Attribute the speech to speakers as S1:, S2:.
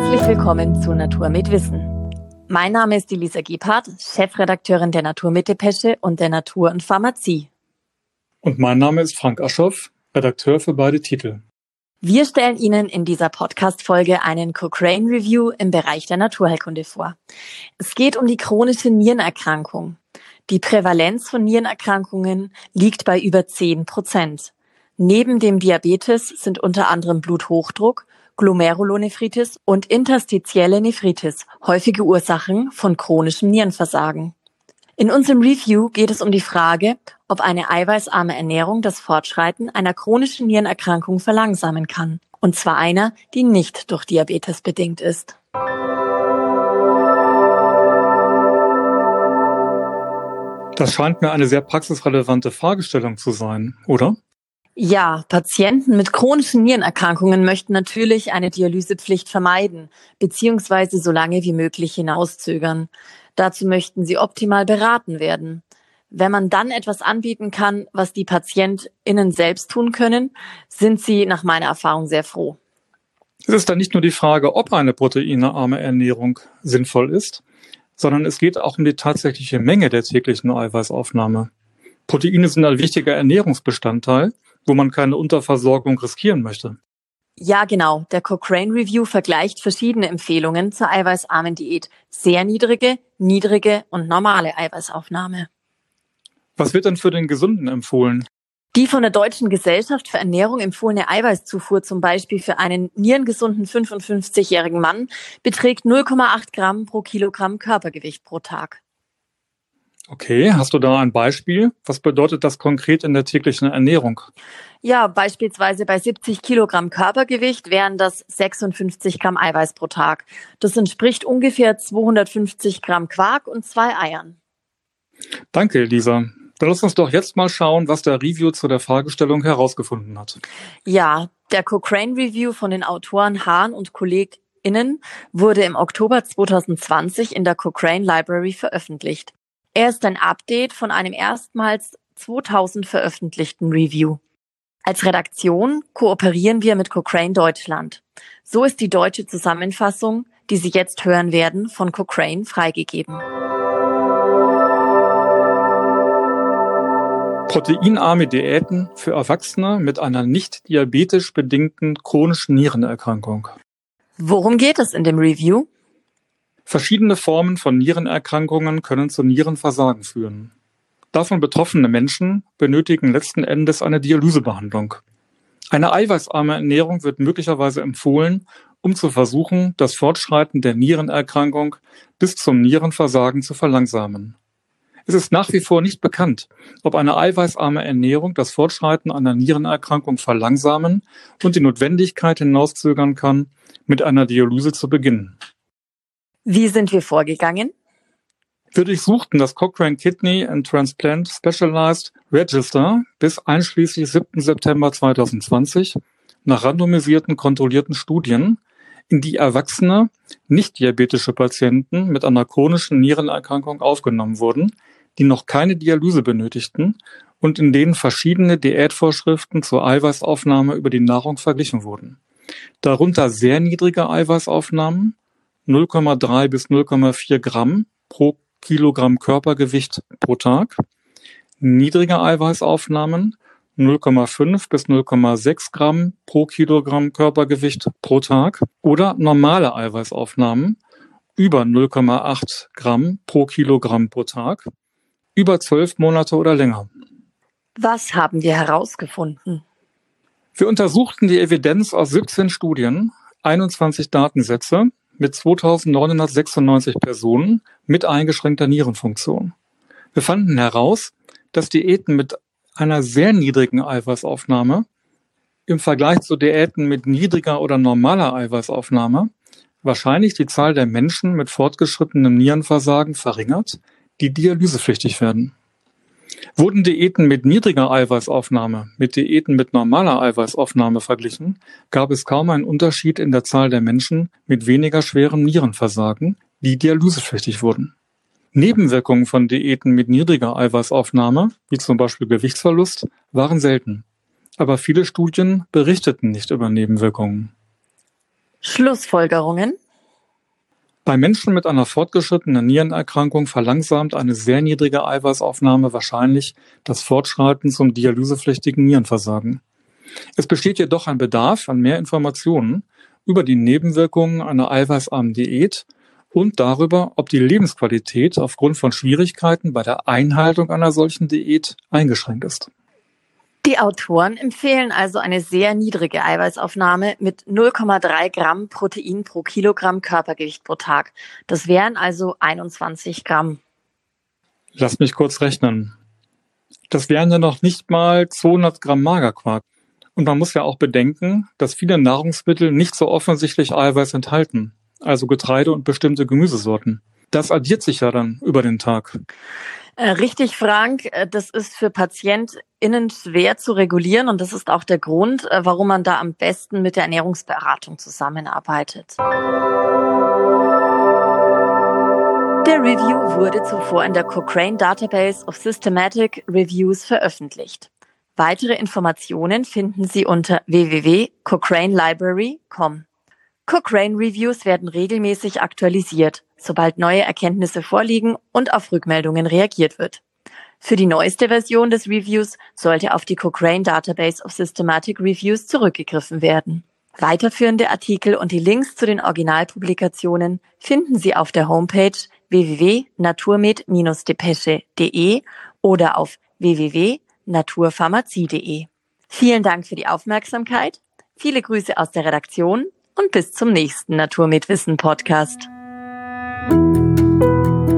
S1: Herzlich willkommen zu Natur mit Wissen. Mein Name ist Elisa Gebhardt, Chefredakteurin der Natur mit Depesche und der Natur und Pharmazie.
S2: Und mein Name ist Frank Aschoff, Redakteur für beide Titel.
S1: Wir stellen Ihnen in dieser Podcast-Folge einen Cochrane Review im Bereich der Naturheilkunde vor. Es geht um die chronische Nierenerkrankung. Die Prävalenz von Nierenerkrankungen liegt bei über 10%. Neben dem Diabetes sind unter anderem Bluthochdruck, Glomerulonephritis und interstitielle Nephritis häufige Ursachen von chronischem Nierenversagen. In unserem Review geht es um die Frage, ob eine eiweißarme Ernährung das Fortschreiten einer chronischen Nierenerkrankung verlangsamen kann. Und zwar einer, die nicht durch Diabetes bedingt ist.
S2: Das scheint mir eine sehr praxisrelevante Fragestellung zu sein, oder?
S1: Ja, Patienten mit chronischen Nierenerkrankungen möchten natürlich eine Dialysepflicht vermeiden, beziehungsweise so lange wie möglich hinauszögern. Dazu möchten sie optimal beraten werden. Wenn man dann etwas anbieten kann, was die PatientInnen selbst tun können, sind sie nach meiner Erfahrung sehr froh.
S2: Es ist dann nicht nur die Frage, ob eine proteinarme Ernährung sinnvoll ist, sondern es geht auch um die tatsächliche Menge der täglichen Eiweißaufnahme. Proteine sind ein wichtiger Ernährungsbestandteil, wo man keine Unterversorgung riskieren möchte.
S1: Ja, genau. Der Cochrane Review vergleicht verschiedene Empfehlungen zur eiweißarmen Diät. Sehr niedrige, mittlere und normale Eiweißaufnahme.
S2: Was wird denn für den Gesunden empfohlen?
S1: Die von der Deutschen Gesellschaft für Ernährung empfohlene Eiweißzufuhr, zum Beispiel für einen nierengesunden 55-jährigen Mann, beträgt 0,8 Gramm pro Kilogramm Körpergewicht pro Tag.
S2: Okay, hast du da ein Beispiel? Was bedeutet das konkret in der täglichen Ernährung?
S1: Ja, beispielsweise bei 70 Kilogramm Körpergewicht wären das 56 Gramm Eiweiß pro Tag. Das entspricht ungefähr 250 Gramm Quark und 2 Eiern. Danke,
S2: Elisa. Dann lass uns doch jetzt mal schauen, was der Review zu der Fragestellung herausgefunden hat.
S1: Ja, der Cochrane Review von den Autoren Hahn und KollegInnen wurde im Oktober 2020 in der Cochrane Library veröffentlicht. Er ist ein Update von einem erstmals 2000 veröffentlichten Review. Als Redaktion kooperieren wir mit Cochrane Deutschland. So ist die deutsche Zusammenfassung, die Sie jetzt hören werden, von Cochrane freigegeben.
S2: Proteinarme Diäten für Erwachsene mit einer nicht diabetisch bedingten chronischen Nierenerkrankung.
S1: Worum geht es in dem Review?
S2: Verschiedene Formen von Nierenerkrankungen können zu Nierenversagen führen. Davon betroffene Menschen benötigen letzten Endes eine Dialysebehandlung. Eine eiweißarme Ernährung wird möglicherweise empfohlen, um zu versuchen, das Fortschreiten der Nierenerkrankung bis zum Nierenversagen zu verlangsamen. Es ist nach wie vor nicht bekannt, ob eine eiweißarme Ernährung das Fortschreiten einer Nierenerkrankung verlangsamen und die Notwendigkeit hinauszögern kann, mit einer Dialyse zu beginnen.
S1: Wie sind wir vorgegangen?
S2: Wir durchsuchten das Cochrane Kidney and Transplant Specialized Register bis einschließlich 7. September 2020 nach randomisierten, kontrollierten Studien, in die erwachsene, nicht diabetische Patienten mit einer chronischen Nierenerkrankung aufgenommen wurden, die noch keine Dialyse benötigten und in denen verschiedene Diätvorschriften zur Eiweißaufnahme über die Nahrung verglichen wurden. Darunter sehr niedrige Eiweißaufnahmen, 0,3 bis 0,4 Gramm pro Kilogramm Körpergewicht pro Tag, niedrige Eiweißaufnahmen 0,5 bis 0,6 Gramm pro Kilogramm Körpergewicht pro Tag oder normale Eiweißaufnahmen über 0,8 Gramm pro Kilogramm pro Tag, über 12 Monate oder länger.
S1: Was haben wir herausgefunden?
S2: Wir untersuchten die Evidenz aus 17 Studien, 21 Datensätze mit 2.996 Personen mit eingeschränkter Nierenfunktion. Wir fanden heraus, dass Diäten mit einer sehr niedrigen Eiweißaufnahme im Vergleich zu Diäten mit niedriger oder normaler Eiweißaufnahme wahrscheinlich die Zahl der Menschen mit fortgeschrittenem Nierenversagen verringert, die dialysepflichtig werden. Wurden Diäten mit niedriger Eiweißaufnahme mit Diäten mit normaler Eiweißaufnahme verglichen, gab es kaum einen Unterschied in der Zahl der Menschen mit weniger schwerem Nierenversagen, die dialysepflichtig wurden. Nebenwirkungen von Diäten mit niedriger Eiweißaufnahme, wie zum Beispiel Gewichtsverlust, waren selten. Aber viele Studien berichteten nicht über Nebenwirkungen.
S1: Schlussfolgerungen?
S2: Bei Menschen mit einer fortgeschrittenen Nierenerkrankung verlangsamt eine sehr niedrige Eiweißaufnahme wahrscheinlich das Fortschreiten zum dialysepflichtigen Nierenversagen. Es besteht jedoch ein Bedarf an mehr Informationen über die Nebenwirkungen einer eiweißarmen Diät und darüber, ob die Lebensqualität aufgrund von Schwierigkeiten bei der Einhaltung einer solchen Diät eingeschränkt ist.
S1: Die Autoren empfehlen also eine sehr niedrige Eiweißaufnahme mit 0,3 Gramm Protein pro Kilogramm Körpergewicht pro Tag. Das wären also 21 Gramm.
S2: Lass mich kurz rechnen. Das wären ja noch nicht mal 200 Gramm Magerquark. Und man muss ja auch bedenken, dass viele Nahrungsmittel nicht so offensichtlich Eiweiß enthalten, also Getreide und bestimmte Gemüsesorten. Das addiert sich ja dann über den Tag.
S1: Richtig, Frank. Das ist für PatientInnen schwer zu regulieren und das ist auch der Grund, warum man da am besten mit der Ernährungsberatung zusammenarbeitet. Der Review wurde zuvor in der Cochrane Database of Systematic Reviews veröffentlicht. Weitere Informationen finden Sie unter www.cochranelibrary.com. Cochrane Reviews werden regelmäßig aktualisiert, sobald neue Erkenntnisse vorliegen und auf Rückmeldungen reagiert wird. Für die neueste Version des Reviews sollte auf die Cochrane Database of Systematic Reviews zurückgegriffen werden. Weiterführende Artikel und die Links zu den Originalpublikationen finden Sie auf der Homepage www.naturmed-depesche.de oder auf www.naturpharmazie.de. Vielen Dank für die Aufmerksamkeit, viele Grüße aus der Redaktion und bis zum nächsten Naturmedwissen Podcast.